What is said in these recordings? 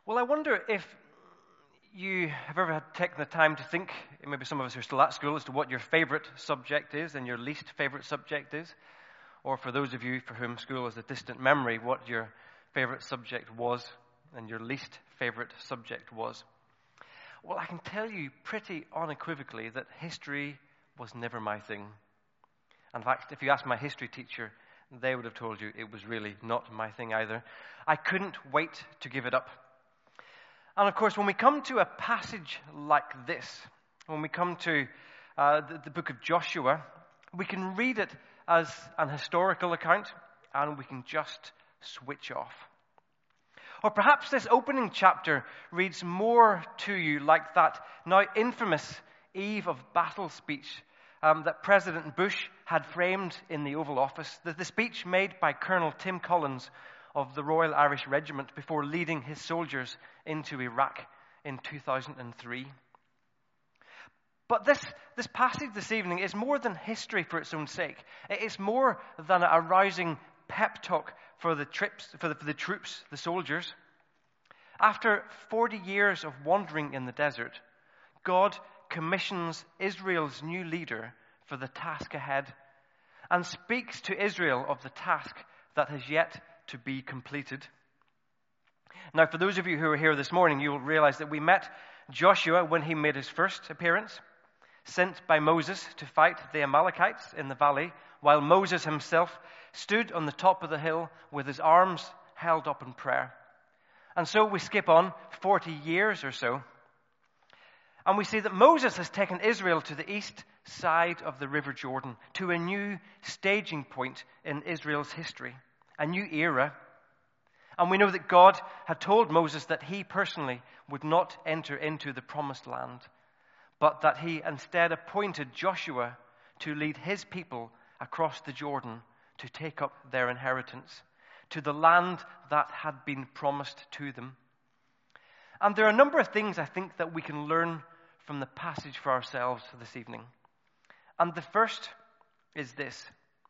Well, I wonder if you have ever had taken the time to think, maybe some of us who are still at school, as to what your favorite subject is and your least favorite subject is. Or for those of you for whom school is a distant memory, what your favorite subject was and your least favorite subject was. Well, I can tell you pretty unequivocally that history was never my thing. In fact, if you ask my history teacher, they would have told you it was really not my thing either. I couldn't wait to give it up. And of course, when we come to a passage like this, when we come to the book of Joshua, we can read it as an historical account, and we can just switch off. Or perhaps this opening chapter reads more to you like that now infamous eve of battle speech that President Bush had framed in the Oval Office, the speech made by Colonel Tim Collins of the Royal Irish Regiment before leading his soldiers into Iraq in 2003. But this passage this evening is more than history for its own sake. It's more than a rousing pep talk for the troops, the soldiers. After 40 years of wandering in the desert, God commissions Israel's new leader for the task ahead and speaks to Israel of the task that has yet to be completed. Now, for those of you who are here this morning, you will realize that we met Joshua when he made his first appearance, sent by Moses to fight the Amalekites in the valley, while Moses himself stood on the top of the hill with his arms held up in prayer. And so we skip on 40 years or so, and we see that Moses has taken Israel to the east side of the River Jordan, to a new staging point in Israel's history, a new era. And we know that God had told Moses that he personally would not enter into the promised land, but that he instead appointed Joshua to lead his people across the Jordan to take up their inheritance, to the land that had been promised to them. And there are a number of things I think that we can learn from the passage for ourselves this evening. And the first is this: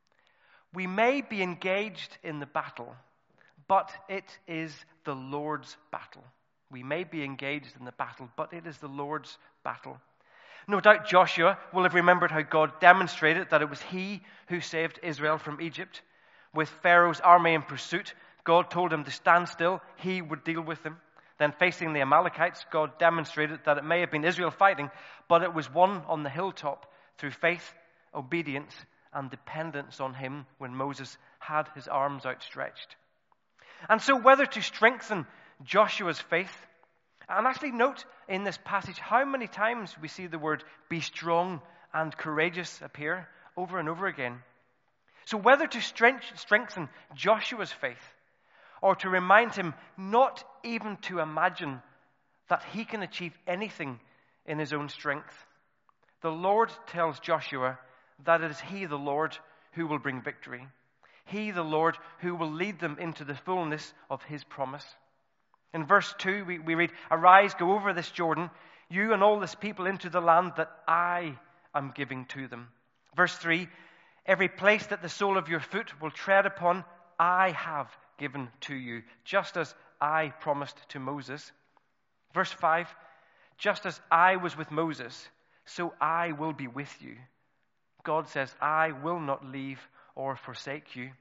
we may be engaged in the battle, but it is the Lord's battle. We may be engaged in the battle, but it is the Lord's battle. No doubt Joshua will have remembered how God demonstrated that it was he who saved Israel from Egypt. With Pharaoh's army in pursuit, God told him to stand still. He would deal with them. Then facing the Amalekites, God demonstrated that it may have been Israel fighting, but it was won on the hilltop through faith, obedience, and dependence on him when Moses had his arms outstretched. And so whether to strengthen Joshua's faith, and actually note in this passage how many times we see the word be strong and courageous appear over and over again. So whether to strengthen Joshua's faith, or to remind him not even to imagine that he can achieve anything in his own strength, the Lord tells Joshua that it is he, the Lord, who will bring victory. He, the Lord, who will lead them into the fullness of his promise. In verse 2, we read, "Arise, go over this Jordan, you and all this people into the land that I am giving to them." Verse 3, "Every place that the sole of your foot will tread upon, I have given to you, just as I promised to Moses." Verse 5, "Just as I was with Moses, so I will be with you." God says, "I will not leave or forsake you."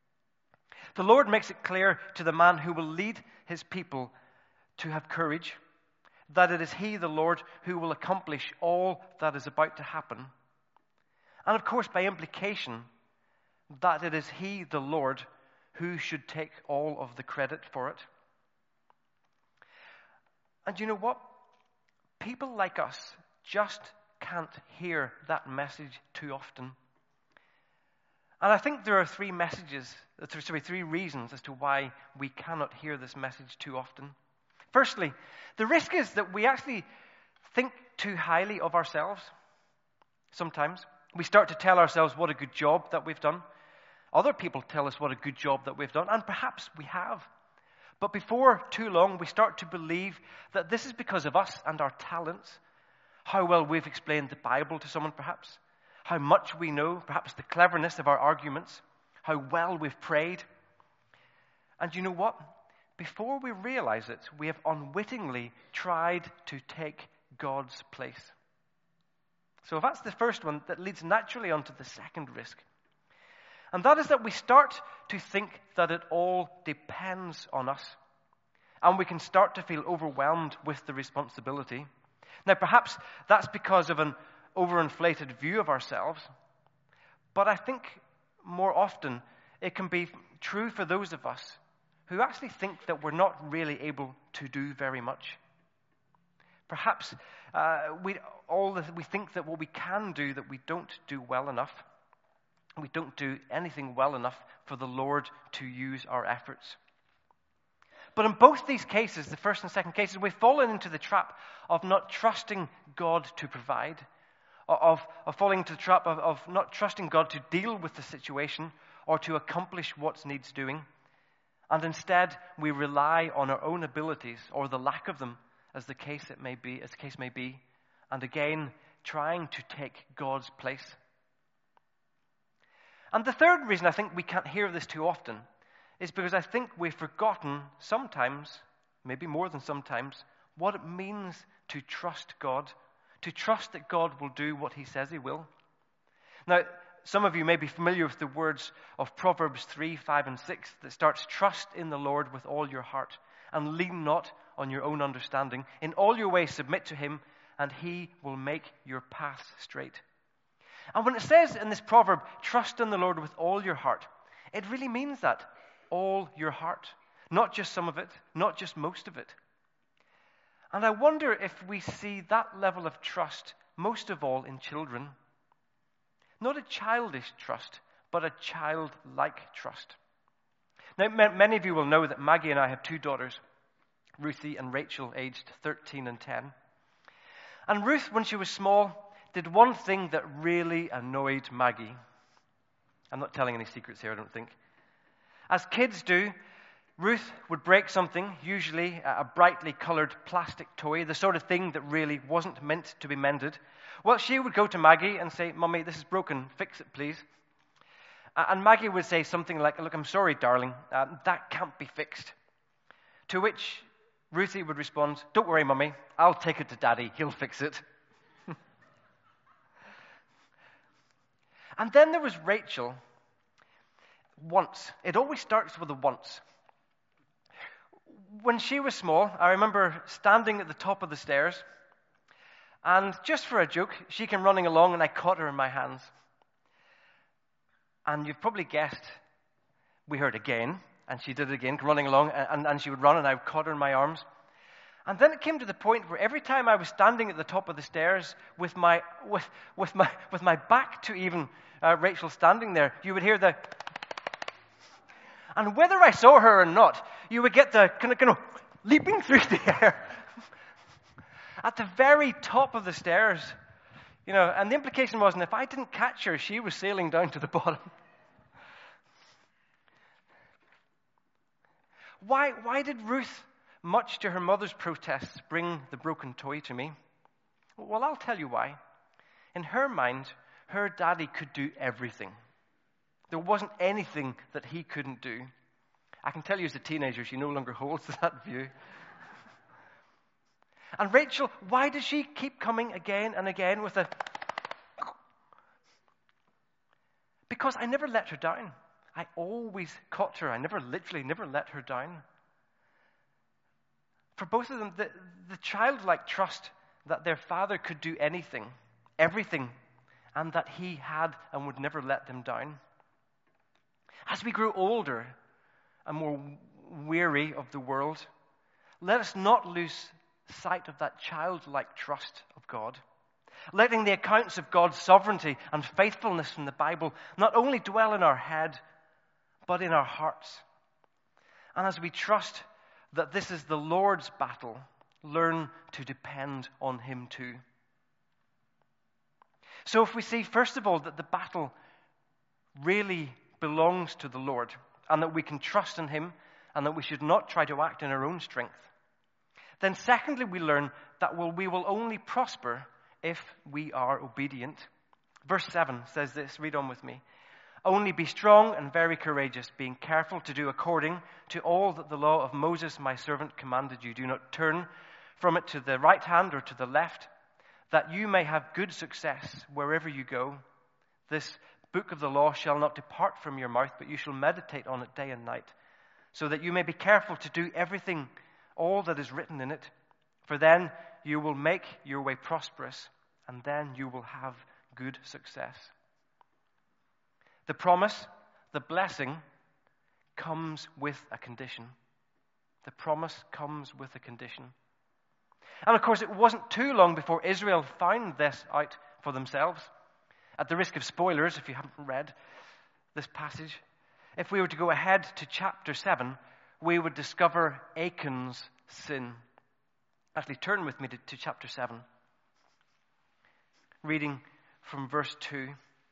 The Lord makes it clear to the man who will lead his people to have courage that it is he, the Lord, who will accomplish all that is about to happen. And of course, by implication, that it is he, the Lord, who should take all of the credit for it. And you know what? People like us just can't hear that message too often. And I think there are three reasons as to why we cannot hear this message too often. Firstly, the risk is that we actually think too highly of ourselves. Sometimes we start to tell ourselves what a good job that we've done. Other people tell us what a good job that we've done, and perhaps we have. But before too long, we start to believe that this is because of us and our talents, how well we've explained the Bible to someone perhaps, how much we know, perhaps the cleverness of our arguments, how well we've prayed. And you know what? before we realize it, we have unwittingly tried to take God's place. So if that's the first one, that leads naturally onto the second risk. And that is that we start to think that it all depends on us. And we can start to feel overwhelmed with the responsibility. Now, perhaps that's because of an overinflated view of ourselves. But I think more often it can be true for those of us who actually think that we're not really able to do very much. Perhaps we think that what we can do, that we don't do well enough. We don't do anything well enough for the Lord to use our efforts. But in both these cases, the first and second cases, we've fallen into the trap of not trusting God to provide, of falling into the trap of not trusting God to deal with the situation or to accomplish what needs doing. And instead, we rely on our own abilities or the lack of them, as the case may be, and again, trying to take God's place. And the third reason I think we can't hear this too often is because I think we've forgotten sometimes, maybe more than sometimes, what it means to trust God, to trust that God will do what he says he will. Now, some of you may be familiar with the words of Proverbs 3, 5, and 6 that starts, "Trust in the Lord with all your heart, and lean not on your own understanding. In all your ways submit to him, and he will make your paths straight." And when it says in this proverb, "Trust in the Lord with all your heart," it really means that. All your heart. Not just some of it, not just most of it. And I wonder if we see that level of trust most of all in children. Not a childish trust, but a childlike trust. Now, many of you will know that Maggie and I have two daughters, Ruthie and Rachel, aged 13 and 10. And Ruth, when she was small, did one thing that really annoyed Maggie. I'm not telling any secrets here, I don't think. As kids do, Ruth would break something, usually a brightly colored plastic toy, the sort of thing that really wasn't meant to be mended. Well, she would go to Maggie and say, "Mummy, this is broken, fix it, please." And Maggie would say something like, "Look, I'm sorry, darling, that can't be fixed." To which Ruthie would respond, "Don't worry, Mummy, I'll take it to Daddy, he'll fix it." And then there was Rachel. Once. It always starts with a once. When she was small, I remember standing at the top of the stairs, and just for a joke, she came running along and I caught her in my hands. And you've probably guessed, we heard again, and she did it again, running along, and she would run and I caught her in my arms. And then it came to the point where every time I was standing at the top of the stairs with my back to even Rachel standing there, you would hear the... And whether I saw her or not, you would get the kind of leaping through the air at the very top of the stairs. And the implication was, and if I didn't catch her, she was sailing down to the bottom. Why did Ruth, much to her mother's protests, bring the broken toy to me? Well, I'll tell you why. In her mind, her daddy could do everything. There wasn't anything that he couldn't do. I can tell you as a teenager, she no longer holds that view. And Rachel, why does she keep coming again and again with a... Because I never let her down. I always caught her. I never let her down. For both of them, the childlike trust that their father could do anything, everything, and that he had and would never let them down. As we grow older and more weary of the world, let us not lose sight of that childlike trust of God. Letting the accounts of God's sovereignty and faithfulness from the Bible not only dwell in our head, but in our hearts. And as we trust that this is the Lord's battle, learn to depend on him too. So if we see, first of all, that the battle really belongs to the Lord, and that we can trust in him, and that we should not try to act in our own strength, then secondly we learn that we will only prosper if we are obedient. Verse 7 says this, read on with me. Only be strong and very courageous, being careful to do according to all that the law of Moses my servant commanded you. Do not turn from it to the right hand or to the left, that you may have good success wherever you go. This book of the law shall not depart from your mouth, but you shall meditate on it day and night, so that you may be careful to do everything, all that is written in it. For then you will make your way prosperous, and then you will have good success. The promise, the blessing, comes with a condition. The promise comes with a condition. And of course, it wasn't too long before Israel found this out for themselves. At the risk of spoilers, if you haven't read this passage, if we were to go ahead to chapter 7, we would discover Achan's sin. Actually, turn with me to chapter 7. Reading from verse 2.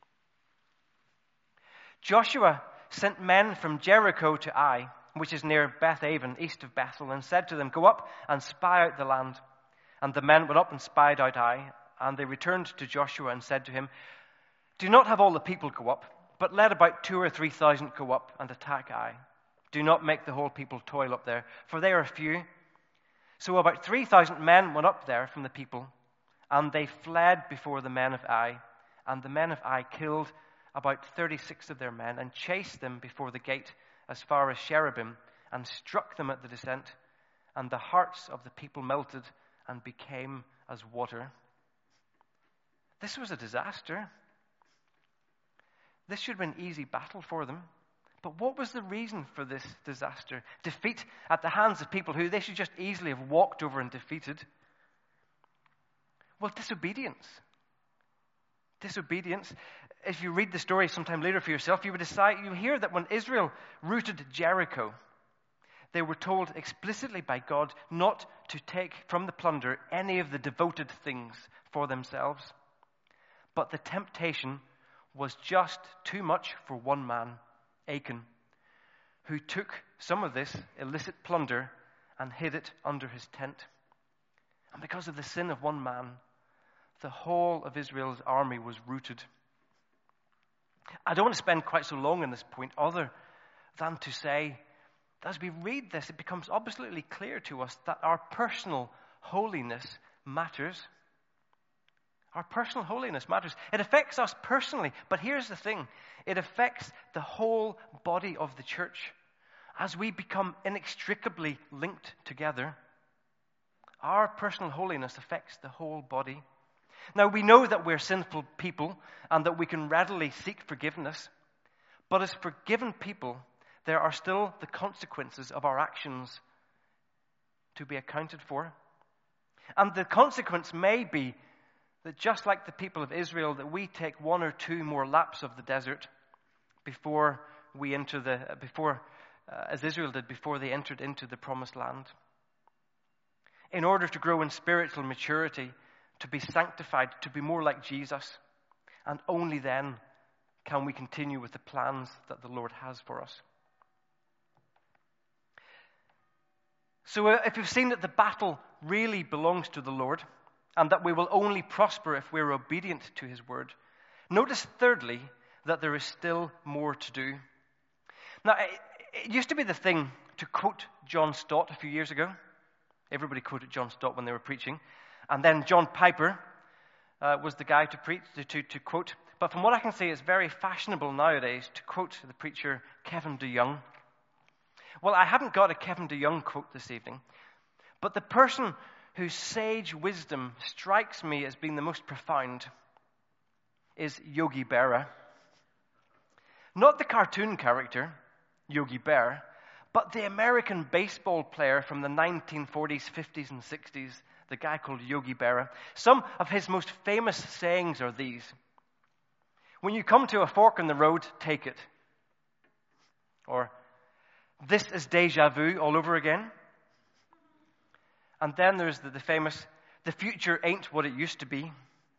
Joshua sent men from Jericho to Ai, which is near Beth-aven, east of Bethel, and said to them, "Go up and spy out the land." And the men went up and spied out Ai, and they returned to Joshua and said to him, "Do not have all the people go up, but let about 2,000 or 3,000 go up and attack Ai. Do not make the whole people toil up there, for they are few." So about 3,000 men went up there from the people, and they fled before the men of Ai. And the men of Ai killed about 36 of their men, and chased them before the gate as far as Cherubim, and struck them at the descent. And the hearts of the people melted and became as water. This was a disaster. This should have been an easy battle for them. But what was the reason for this disaster? Defeat at the hands of people who they should just easily have walked over and defeated. Well, disobedience. Disobedience. If you read the story sometime later for yourself, you hear that when Israel routed Jericho, they were told explicitly by God not to take from the plunder any of the devoted things for themselves. But the temptation was just too much for one man, Achan, who took some of this illicit plunder and hid it under his tent. And because of the sin of one man, the whole of Israel's army was routed. I don't want to spend quite so long on this point other than to say, as we read this, it becomes absolutely clear to us that our personal holiness matters. Our personal holiness matters. It affects us personally, but here's the thing. It affects the whole body of the church. As we become inextricably linked together, our personal holiness affects the whole body. Now, we know that we're sinful people and that we can readily seek forgiveness. But as forgiven people, there are still the consequences of our actions to be accounted for. And the consequence may be that just like the people of Israel, that we take 1 or 2 more laps of the desert before we enter as Israel did before they entered into the promised land. In order to grow in spiritual maturity, to be sanctified, to be more like Jesus, and only then can we continue with the plans that the Lord has for us. So if we've seen that the battle really belongs to the Lord, and that we will only prosper if we're obedient to his word, notice thirdly that there is still more to do. Now, it used to be the thing to quote John Stott a few years ago. Everybody quoted John Stott when they were preaching. And then John Piper was the guy to quote. But from what I can see, it's very fashionable nowadays to quote the preacher Kevin DeYoung. Well, I haven't got a Kevin DeYoung quote this evening, but the person whose sage wisdom strikes me as being the most profound is Yogi Berra. Not the cartoon character, Yogi Berra, but the American baseball player from the 1940s, 50s, and 60s, the guy called Yogi Berra. Some of his most famous sayings are these: "When you come to a fork in the road, take it." Or, "This is deja vu all over again." And then there's the famous, "The future ain't what it used to be."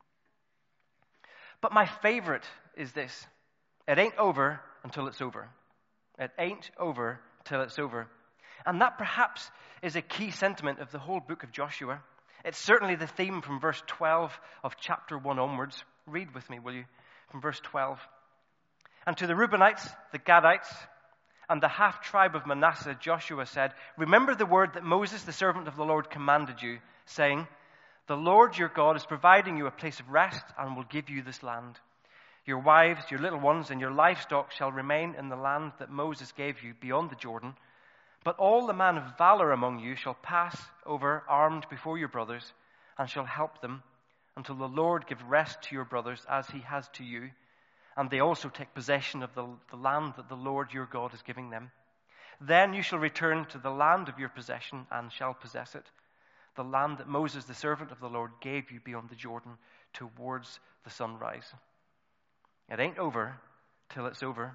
But my favorite is this: "It ain't over until it's over." It ain't over till it's over. And that perhaps is a key sentiment of the whole book of Joshua. It's certainly the theme from verse 12 of chapter 1 onwards. Read with me, will you, from verse 12. And to the Reubenites, the Gadites, and the half-tribe of Manasseh, Joshua said, "Remember the word that Moses, the servant of the Lord, commanded you, saying, 'The Lord your God is providing you a place of rest and will give you this land. Your wives, your little ones, and your livestock shall remain in the land that Moses gave you beyond the Jordan. But all the men of valor among you shall pass over armed before your brothers, and shall help them, until the Lord give rest to your brothers as he has to you, and they also take possession of the land that the Lord your God is giving them. Then you shall return to the land of your possession and shall possess it, the land that Moses, the servant of the Lord, gave you beyond the Jordan towards the sunrise.'" It ain't over till it's over.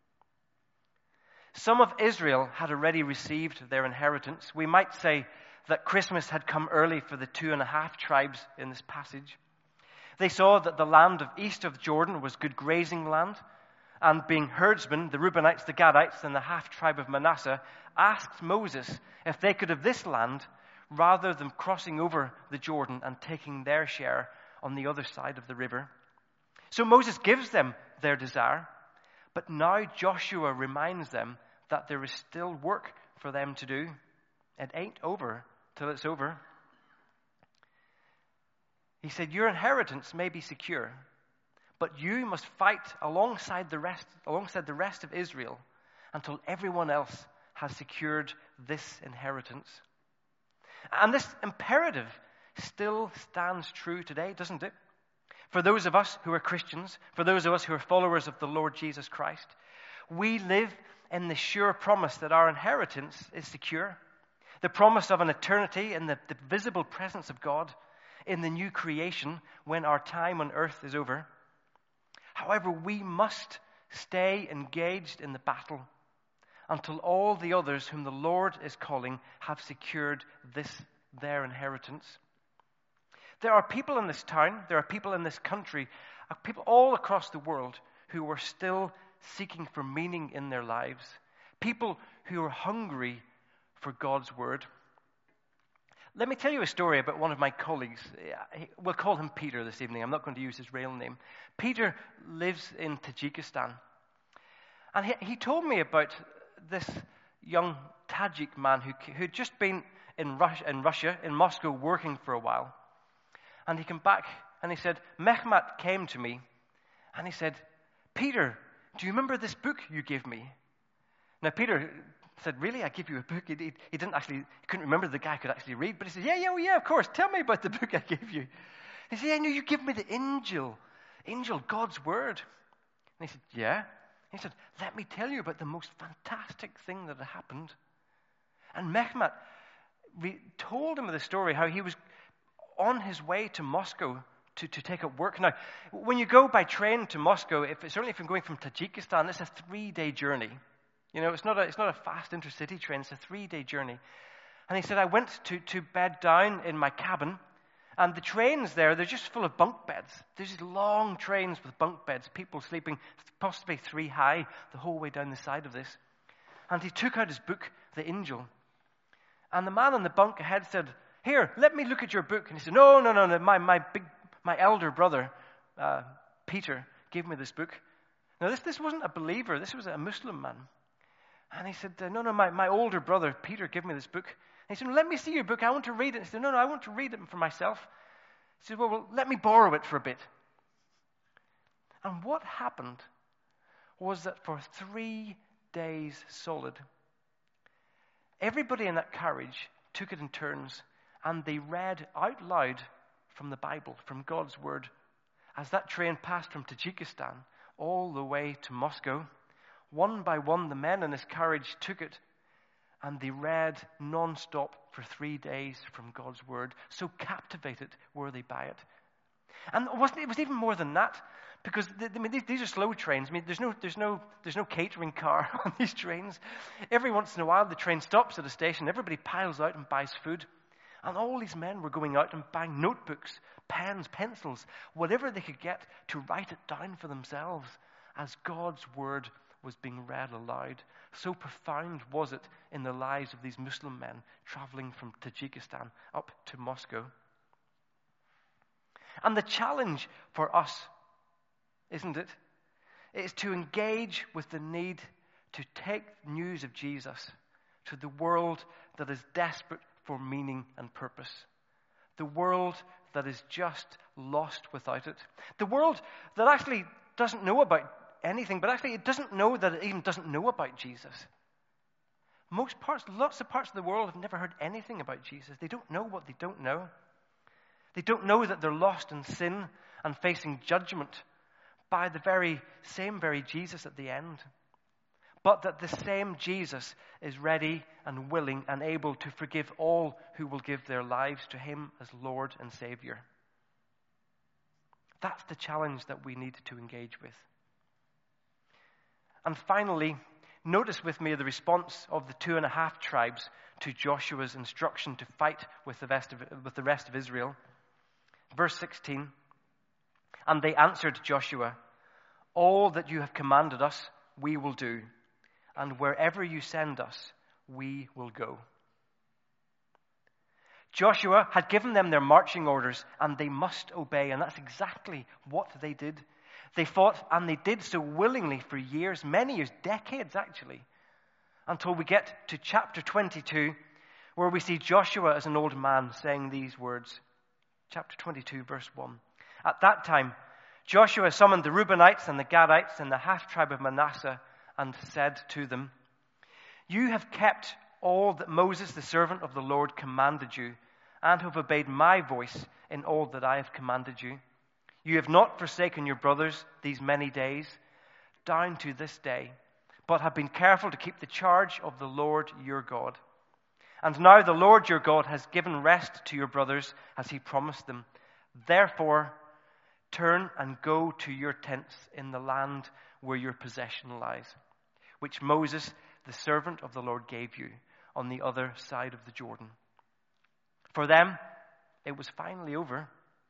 Some of Israel had already received their inheritance. We might say that Christmas had come early for the 2.5 tribes in this passage. They saw that the land of east of Jordan was good grazing land, and being herdsmen, the Reubenites, the Gadites, and the half-tribe of Manasseh asked Moses if they could have this land rather than crossing over the Jordan and taking their share on the other side of the river. So Moses gives them their desire, but now Joshua reminds them that there is still work for them to do. It ain't over till it's over. He said, "Your inheritance may be secure, but you must fight alongside the rest of Israel until everyone else has secured this inheritance." And this imperative still stands true today, doesn't it? For those of us who are Christians, for those of us who are followers of the Lord Jesus Christ, we live in the sure promise that our inheritance is secure. The promise of an eternity in the visible presence of God in the new creation when our time on earth is over. However, we must stay engaged in the battle until all the others whom the Lord is calling have secured their inheritance. There are people in this town, there are people in this country, people all across the world who are still seeking for meaning in their lives. People who are hungry for God's word. Let me tell you a story about one of my colleagues. We'll call him Peter this evening. I'm not going to use his real name. Peter lives in Tajikistan. And he told me about this young Tajik man who'd just been in Russia, in Moscow, working for a while. And he came back and he said, "Mehmet came to me and he said, 'Peter, do you remember this book you gave me?' Now Peter said, 'Really? I gave you a book?' He couldn't remember the guy could actually read, but he said, yeah, of course. Tell me about the book I gave you.' He said, 'Yeah, no, you gave me the angel, God's word.' And he said, 'Yeah.' He said, 'Let me tell you about the most fantastic thing that had happened.' And Mehmet told him the story, how he was on his way to Moscow to take up work. Now, when you go by train to Moscow, certainly if you're going from Tajikistan, it's a 3-day journey. You know, it's not a fast intercity train, it's a 3-day journey. And he said, I went to bed down in my cabin, and the trains there, they're just full of bunk beds. There's these long trains with bunk beds, people sleeping possibly 3 high the whole way down the side of this. And he took out his book, The Angel. And the man on the bunk ahead said, "Here, let me look at your book." And he said, No, my elder brother, Peter, gave me this book. Now, this wasn't a believer, this was a Muslim man. And he said, no, my older brother, Peter, gave me this book. And he said, "Let me see your book, I want to read it." And he said, No, I want to read it for myself. He said, well, let me borrow it for a bit. And what happened was that for 3 days solid, everybody in that carriage took it in turns, and they read out loud from the Bible, from God's word, as that train passed from Tajikistan all the way to Moscow. One by one, the men in this carriage took it, and they read non-stop for 3 days from God's word. So captivated were they by it. And it was even more than that, because these are slow trains. I mean, there's no catering car on these trains. Every once in a while, the train stops at a station. Everybody piles out and buys food. And all these men were going out and buying notebooks, pens, pencils, whatever they could get to write it down for themselves as God's word was being read aloud. So profound was it in the lives of these Muslim men traveling from Tajikistan up to Moscow. And the challenge for us, isn't it, It is to engage with the need to take news of Jesus to the world that is desperate for meaning and purpose. The world that is just lost without it. The world that actually doesn't know about anything, but actually it doesn't know that it even doesn't know about Jesus. Lots of parts of the world have never heard anything about Jesus. They don't know what they don't know. They don't know that they're lost in sin and facing judgment by the very Jesus at the end. But that the same Jesus is ready and willing and able to forgive all who will give their lives to him as Lord and Savior. That's the challenge that we need to engage with. And finally, notice with me the response of the 2.5 tribes to Joshua's instruction to fight with the rest of Israel. Verse 16, and they answered Joshua, all that you have commanded us, we will do, and wherever you send us, we will go. Joshua had given them their marching orders, and they must obey, and that's exactly what they did. They fought, and they did so willingly for years, many years, decades actually, until we get to chapter 22, where we see Joshua as an old man saying these words. Chapter 22, verse 1. At that time, Joshua summoned the Reubenites and the Gadites and the half-tribe of Manasseh and said to them, you have kept all that Moses, the servant of the Lord, commanded you, and have obeyed my voice in all that I have commanded you. You have not forsaken your brothers these many days, down to this day, but have been careful to keep the charge of the Lord your God. And now the Lord your God has given rest to your brothers as he promised them. Therefore, turn and go to your tents in the land where your possession lies, which Moses, the servant of the Lord, gave you on the other side of the Jordan. For them, it was finally over.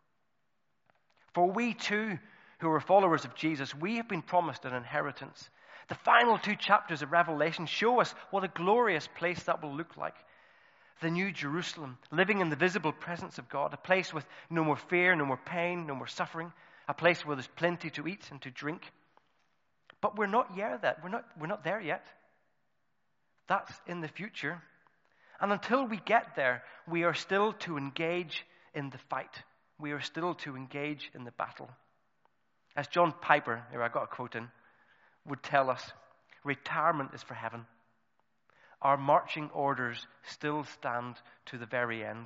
For we too, who are followers of Jesus, we have been promised an inheritance. The final 2 chapters of Revelation show us what a glorious place that will look like. The new Jerusalem, living in the visible presence of God, a place with no more fear, no more pain, no more suffering, a place where there's plenty to eat and to drink. But we're not we're not there yet. That's in the future. And until we get there, we are still to engage in the fight. We are still to engage in the battle. As John Piper, here I got a quote in, would tell us, retirement is for heaven. Our marching orders still stand to the very end.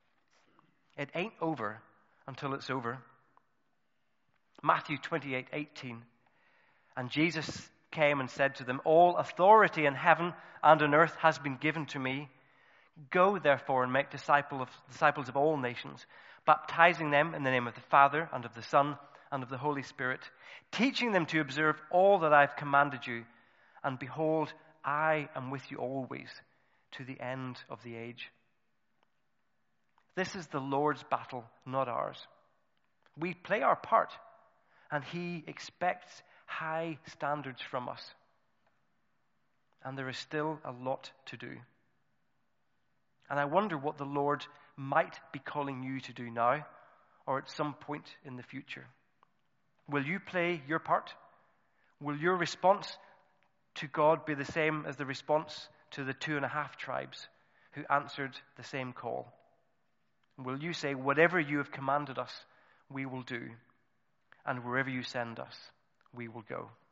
It ain't over until it's over. Matthew 28:18. And Jesus came and said to them, all authority in heaven and on earth has been given to me. Go therefore and make disciples of all nations, baptizing them in the name of the Father and of the Son and of the Holy Spirit, teaching them to observe all that I have commanded you. And behold, I am with you always to the end of the age. This is the Lord's battle, not ours. We play our part, and he expects high standards from us. And there is still a lot to do. And I wonder what the Lord might be calling you to do now, or at some point in the future. Will you play your part? Will your response to God be the same as the response to the 2.5 tribes who answered the same call? Will you say, whatever you have commanded us, we will do, and wherever you send us, we will go?